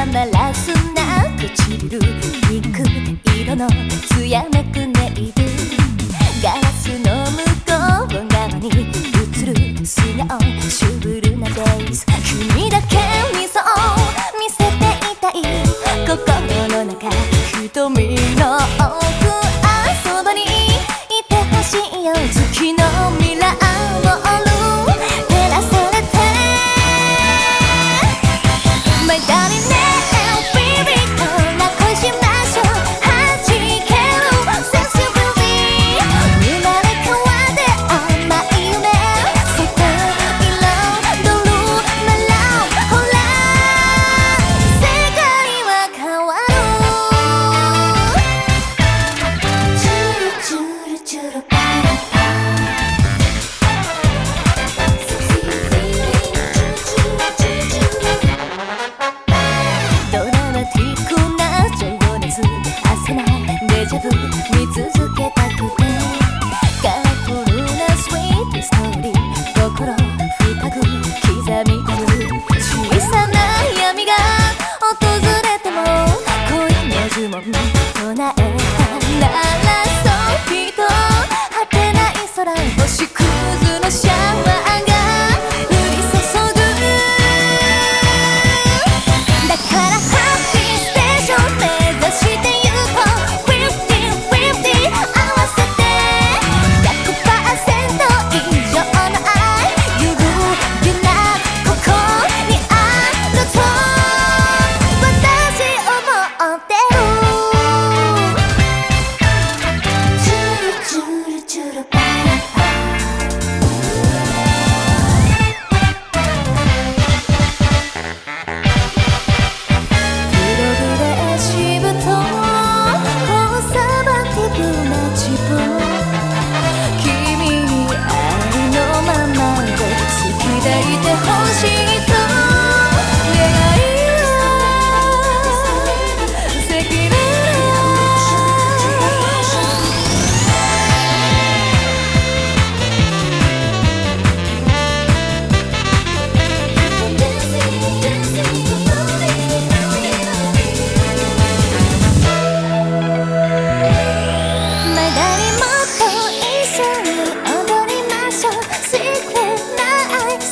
マラスな唇、ピンク色の艶めくネイル、ガラスの向こう側に映る素顔、シュールなフェイス、君だけにそう見せていたい心の中、瞳の奥、あそばにいてほしいよ、月のミラーボール照らされて My darling baby こんな恋しましょう、弾ける Sexy beauty 生まれ変わって甘い夢、世界彩るマラー、ほら世界は変わる、チュルチュルチュルパラパデジャブ見続けたくて、カラフルなスイートストーリー、心深く刻み込む小さな闇が訪れても恋の呪文唱えたなら、そうきっと果てない空、星屑のシャワーが降り注ぐ、だからハッピーステーション目指して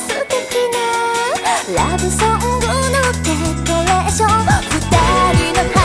ラブソングのデコレーション、二人の